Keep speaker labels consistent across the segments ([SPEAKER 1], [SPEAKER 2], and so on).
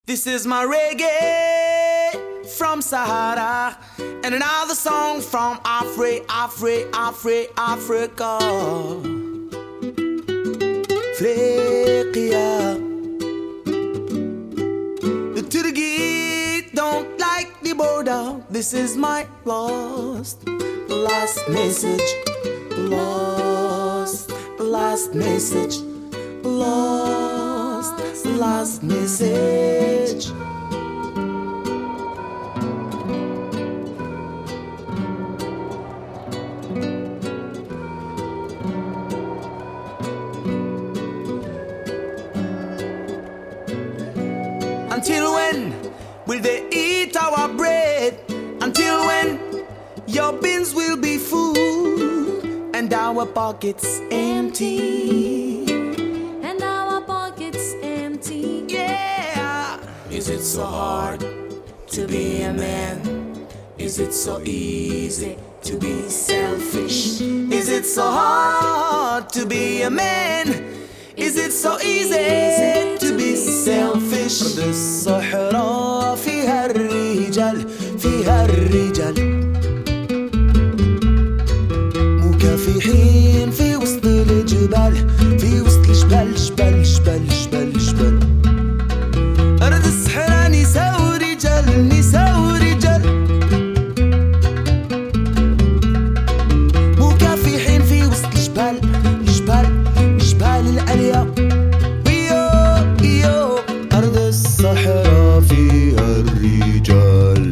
[SPEAKER 1] This is my reggae from Sahara, and another song from Africa. Africa. The Turgid don't like the border. This is my last message. Last message. Last message. Until when will they eat our bread? Until when your bins will be full and our pockets empty?
[SPEAKER 2] And our pockets empty.
[SPEAKER 1] Yeah. Is it so hard to be a man? Is it so easy to be selfish? Is it so hard to be a man? Is it so easy to be selfish? أرض الصحراء فيها الرجال مكافحين في وسط الجبال جبال أرض الصحراء نساء ورجال مكافحين في وسط الجبال العليا. أرض الصحراء فيها الرجال.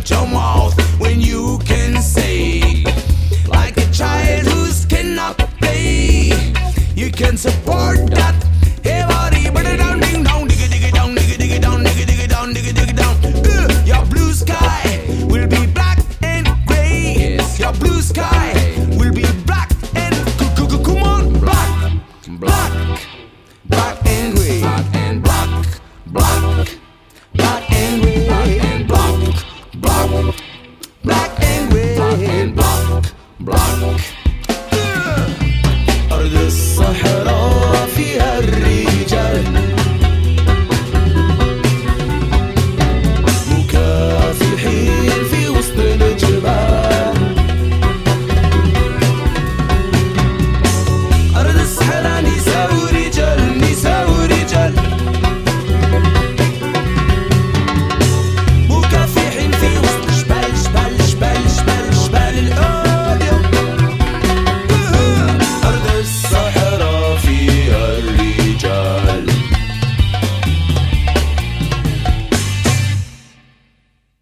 [SPEAKER 1] Shut your mouth.